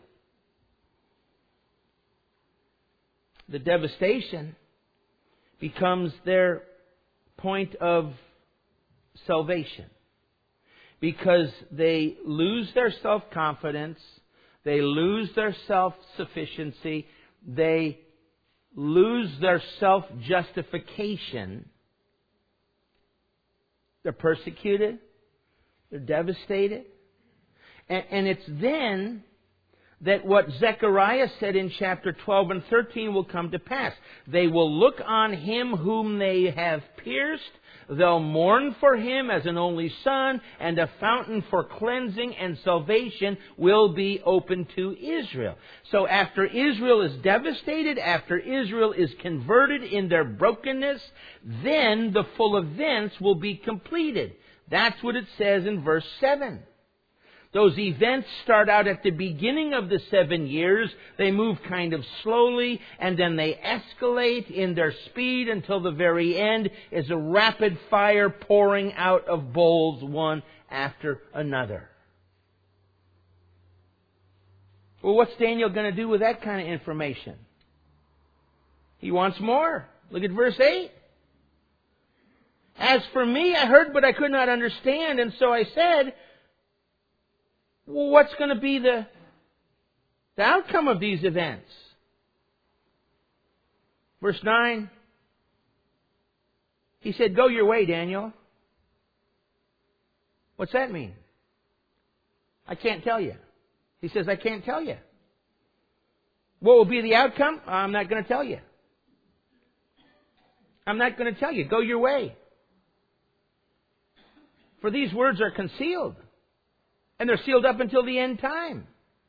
S1: The devastation becomes their point of salvation. Because they lose their self-confidence, they lose their self-sufficiency, they lose their self-justification. They're persecuted, they're devastated. And, and it's then that what Zechariah said in chapter twelve and thirteen will come to pass. They will look on him whom they have pierced. They'll mourn for him as an only son, and a fountain for cleansing and salvation will be open to Israel. So after Israel is devastated, after Israel is converted in their brokenness, then the full events will be completed. That's what it says in verse seven. Those events start out at the beginning of the seven years. They move kind of slowly, and then they escalate in their speed until the very end is a rapid fire pouring out of bowls one after another. Well, what's Daniel going to do with that kind of information? He wants more. Look at verse eight. As for me, I heard but I could not understand, and so I said, well, what's going to be the, the outcome of these events? Verse nine, he said, go your way, Daniel. What's that mean? I can't tell you. He says, I can't tell you. What will be the outcome? I'm not going to tell you. I'm not going to tell you. Go your way. For these words are concealed. And they're sealed up until the end time.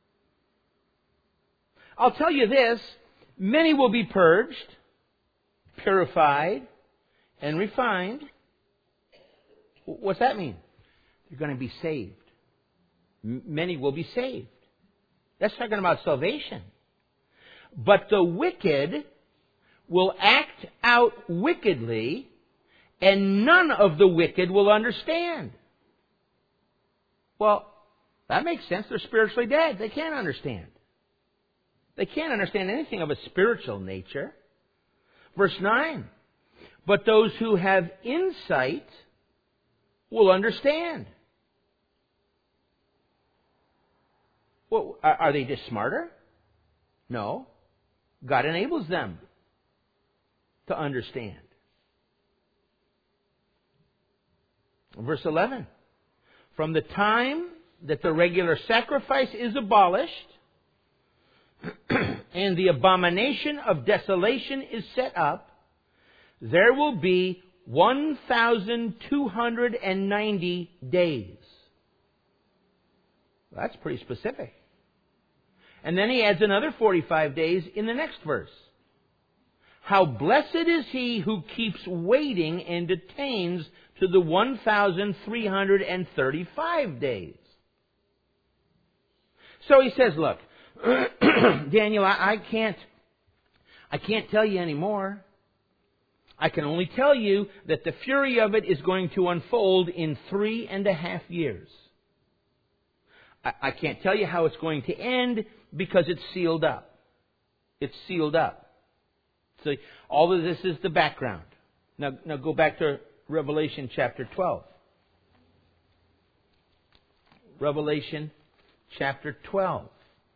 S1: I'll tell you this, many will be purged, purified, and refined. What's that mean? They're going to be saved. M- many will be saved. That's talking about salvation. But the wicked will act out wickedly, and none of the wicked will understand. Well, that makes sense. They're spiritually dead. They can't understand. They can't understand anything of a spiritual nature. Verse nine. But those who have insight will understand. Well, are they just smarter? No. God enables them to understand. Verse eleven. From the time that the regular sacrifice is abolished and the abomination of desolation is set up, there will be one thousand two hundred ninety days. That's pretty specific. And then he adds another forty-five days in the next verse. How blessed is he who keeps waiting and attains to the one thousand three hundred thirty-five days. So he says, look, Daniel, I, I can't, I can't tell you anymore. I can only tell you that the fury of it is going to unfold in three and a half years. I, I can't tell you how it's going to end because it's sealed up. It's sealed up. So all of this is the background. Now, now go back to Revelation chapter twelve. Revelation chapter twelve.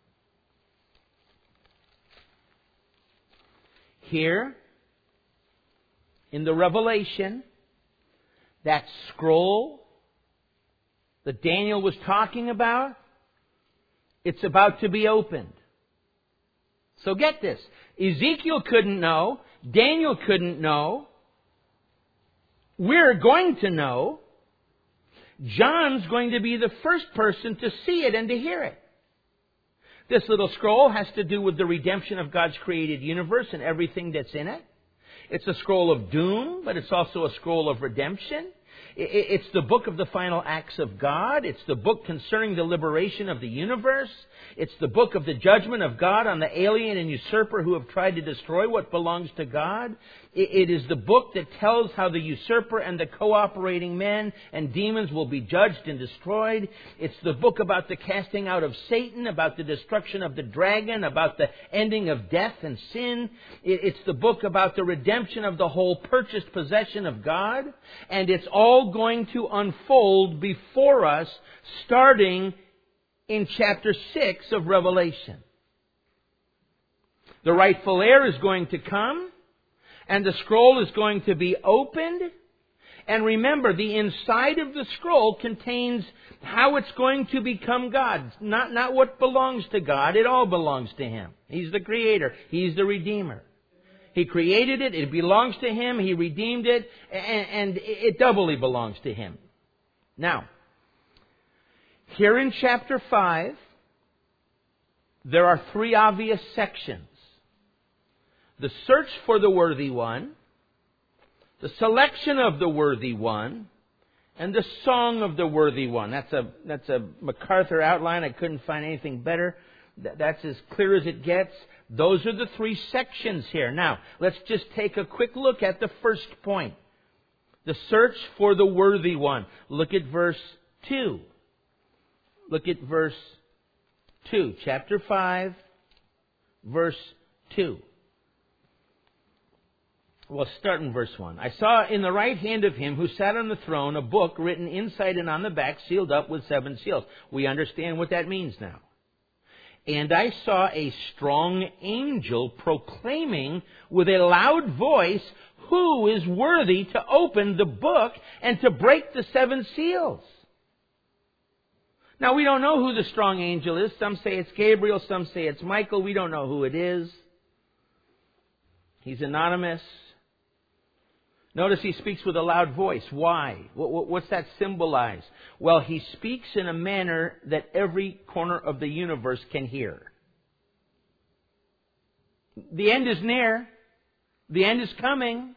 S1: Here, in the Revelation, that scroll that Daniel was talking about, it's about to be opened. So get this. Ezekiel couldn't know. Daniel couldn't know. We're going to know. John's going to be the first person to see it and to hear it. This little scroll has to do with the redemption of God's created universe and everything that's in it. It's a scroll of doom, but it's also a scroll of redemption. It's the book of the final acts of God. It's the book concerning the liberation of the universe. It's the book of the judgment of God on the alien and usurper who have tried to destroy what belongs to God. It is the book that tells how the usurper and the cooperating men and demons will be judged and destroyed. It's the book about the casting out of Satan, about the destruction of the dragon, about the ending of death and sin. It's the book about the redemption of the whole purchased possession of God. And it's all going to unfold before us, starting in chapter six of Revelation. The rightful heir is going to come, and the scroll is going to be opened. And remember, the inside of the scroll contains how it's going to become God. Not, not what belongs to God. It all belongs to Him. He's the Creator. He's the Redeemer. He created it. It belongs to Him. He redeemed it. And, and it doubly belongs to Him. Now, here in chapter five, there are three obvious sections. The search for the worthy one, the selection of the worthy one, and the song of the worthy one. That's a, that's a MacArthur outline. I couldn't find anything better. That's as clear as it gets. Those are the three sections here. Now, let's just take a quick look at the first point. The search for the worthy one. Look at verse two. Look at verse two. Chapter five, verse two. Well, start in verse one. I saw in the right hand of him who sat on the throne a book written inside and on the back, sealed up with seven seals. We understand what that means now. And I saw a strong angel proclaiming with a loud voice, who is worthy to open the book and to break the seven seals? Now, we don't know who the strong angel is. Some say it's Gabriel. Some say it's Michael. We don't know who it is. He's anonymous. Notice he speaks with a loud voice. Why? What's that symbolize? Well, he speaks in a manner that every corner of the universe can hear. The end is near. The end is coming.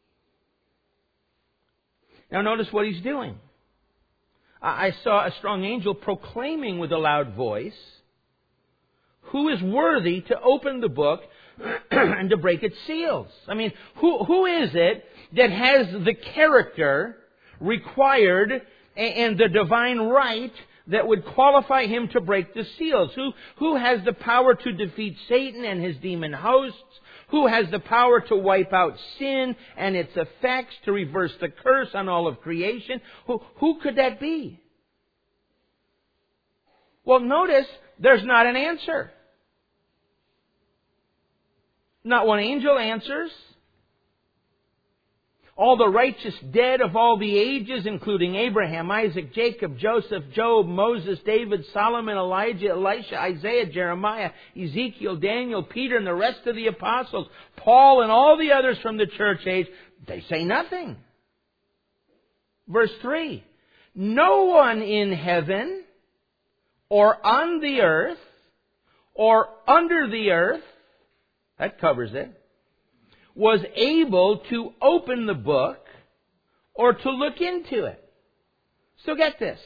S1: Now notice what he's doing. I saw a strong angel proclaiming with a loud voice, who is worthy to open the book and to break its seals? I mean, who who is it that has the character required and the divine right that would qualify him to break the seals? Who who has the power to defeat Satan and his demon hosts? Who has the power to wipe out sin and its effects, to reverse the curse on all of creation? Who, who could that be? Well, notice there's not an answer. Not one angel answers. all the righteous dead of all the ages, including Abraham, Isaac, Jacob, Joseph, Job, Moses, David, Solomon, Elijah, Elisha, Isaiah, Jeremiah, Ezekiel, Daniel, Peter, and the rest of the apostles, Paul, and all the others from the church age, they say nothing. Verse three, no one in heaven or on the earth or under the earth, that covers it, was able to open the book or to look into it. So get this.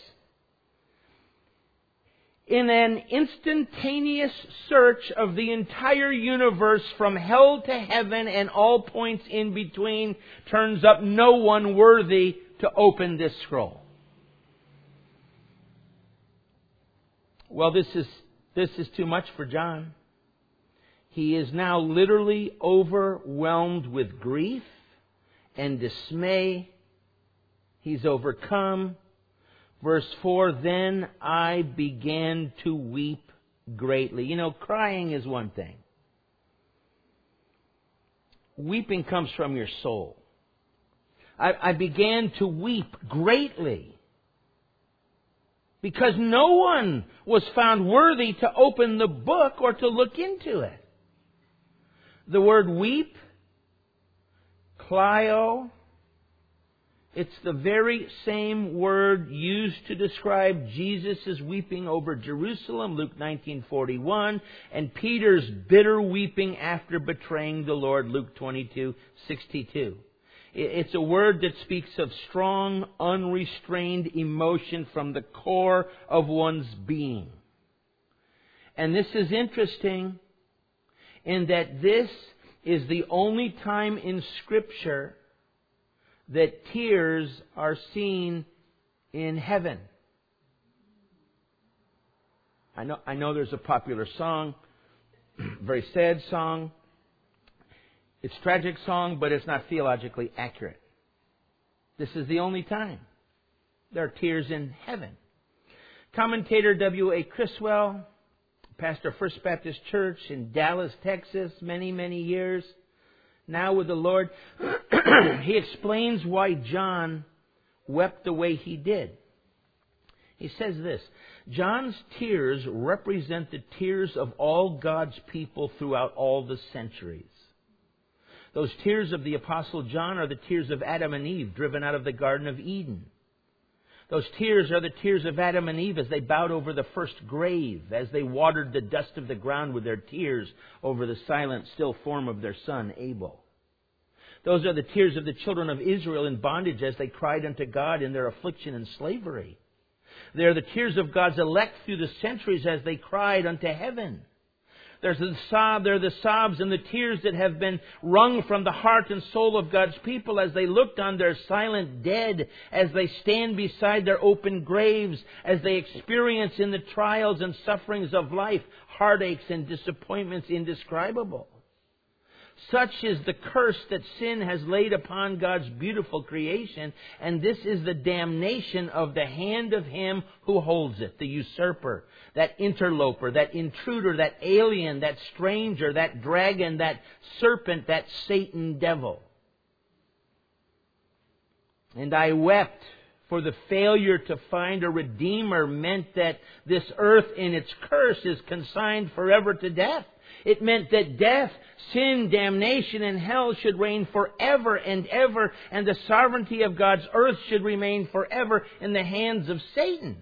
S1: In an instantaneous search of the entire universe from hell to heaven and all points in between, turns up no one worthy to open this scroll. Well, this is, this is too much for John. He is now literally overwhelmed with grief and dismay. He's overcome. Verse four, then I began to weep greatly. You know, crying is one thing. Weeping comes from your soul. I, I began to weep greatly because no one was found worthy to open the book or to look into it. The word weep, kleio, it's the very same word used to describe Jesus' weeping over Jerusalem, Luke nineteen forty-one, and Peter's bitter weeping after betraying the Lord, Luke twenty-two sixty-two. It's a word that speaks of strong, unrestrained emotion from the core of one's being. And this is interesting in that this is the only time in Scripture that tears are seen in heaven. I know, I know there's a popular song, very sad song. It's a tragic song, but it's not theologically accurate. This is the only time there are tears in heaven. Commentator W A Criswell, pastor of First Baptist Church in Dallas, Texas, many, many years, now with the Lord, he explains why John wept the way he did. He says this, John's tears represent the tears of all God's people throughout all the centuries. Those tears of the Apostle John are the tears of Adam and Eve driven out of the Garden of Eden. Those tears are the tears of Adam and Eve as they bowed over the first grave, as they watered the dust of the ground with their tears over the silent, still form of their son, Abel. Those are the tears of the children of Israel in bondage as they cried unto God in their affliction and slavery. They are the tears of God's elect through the centuries as they cried unto heaven. There's the sob, there are the sobs and the tears that have been wrung from the heart and soul of God's people as they looked on their silent dead, as they stand beside their open graves, as they experience in the trials and sufferings of life heartaches and disappointments indescribable. Such is the curse that sin has laid upon God's beautiful creation, and this is the damnation of the hand of him who holds it, the usurper, that interloper, that intruder, that alien, that stranger, that dragon, that serpent, that Satan devil. And I wept, for the failure to find a Redeemer meant that this earth in its curse is consigned forever to death. It meant that death, sin, damnation, and hell should reign forever and ever, and the sovereignty of God's earth should remain forever in the hands of Satan.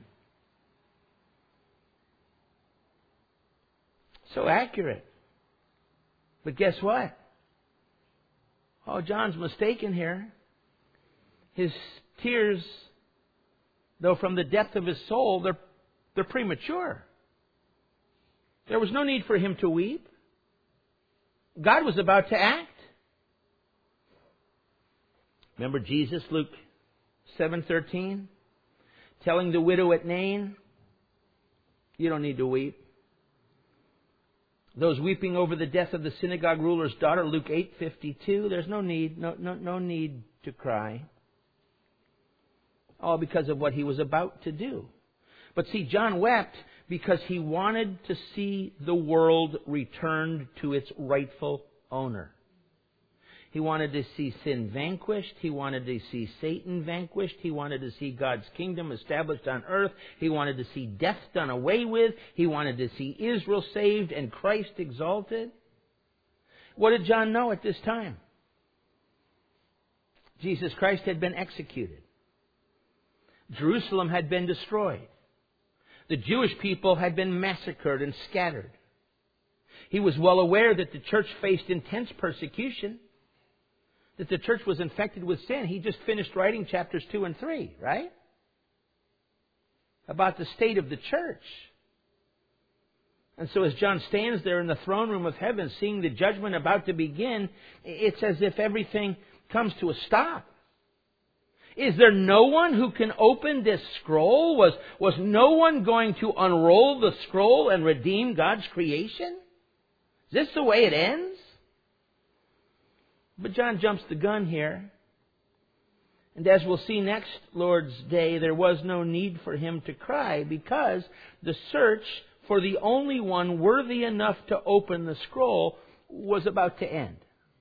S1: So accurate. But guess what? Oh, John's mistaken here. His tears, though from the depth of his soul, they're, they're premature. There was no need for him to weep. God was about to act. Remember Jesus, Luke seven thirteen, telling the widow at Nain, you don't need to weep. Those weeping over the death of the synagogue ruler's daughter, Luke eight fifty-two, there's no need, no, no, no need to cry. All because of what he was about to do. But see, John wept because he wanted to see the world returned to its rightful owner. He wanted to see sin vanquished. He wanted to see Satan vanquished. He wanted to see God's kingdom established on earth. He wanted to see death done away with. He wanted to see Israel saved and Christ exalted. What did John know at this time? Jesus Christ had been executed. Jerusalem had been destroyed. The Jewish people had been massacred and scattered. He was well aware that the church faced intense persecution, that the church was infected with sin. He just finished writing chapters two and three, right? About the state of the church. And so as John stands there in the throne room of heaven, seeing the judgment about to begin, it's as if everything comes to a stop. Is there no one who can open this scroll? Was, was no one going to unroll the scroll and redeem God's creation? Is this the way it ends? But John jumps the gun here. And as we'll see next Lord's Day, there was no need for him to cry, because the search for the only one worthy enough to open the scroll was about to end.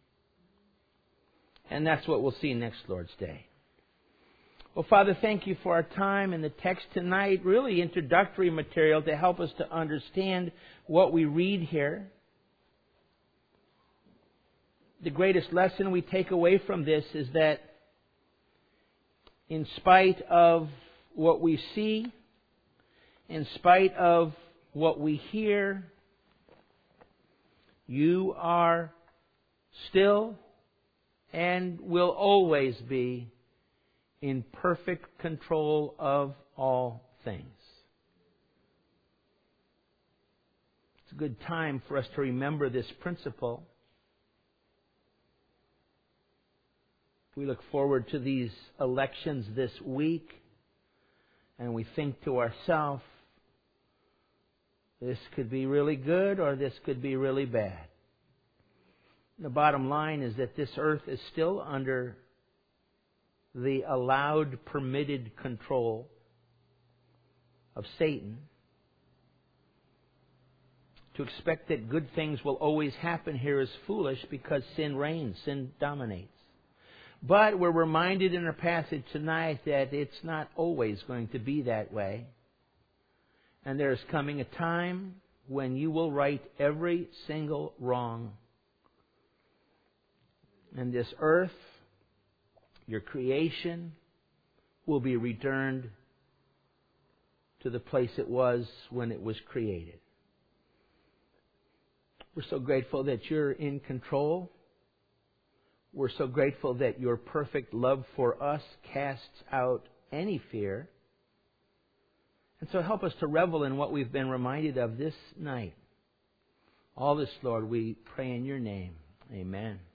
S1: And that's what we'll see next Lord's Day. Well, Father, thank you for our time in the text tonight. Really introductory material to help us to understand what we read here. The greatest lesson we take away from this is that in spite of what we see, in spite of what we hear, you are still and will always be in perfect control of all things. It's a good time for us to remember this principle. We look forward to these elections this week, and we think to ourselves, this could be really good or this could be really bad. The bottom line is that this earth is still under the allowed, permitted control of Satan. To expect that good things will always happen here is foolish, because sin reigns, sin dominates. But we're reminded in our passage tonight that it's not always going to be that way. And there's coming a time when you will right every single wrong. And this earth, your creation, will be returned to the place it was when it was created. We're so grateful that you're in control. We're so grateful that your perfect love for us casts out any fear. And so help us to revel in what we've been reminded of this night. All this, Lord, we pray in your name. Amen.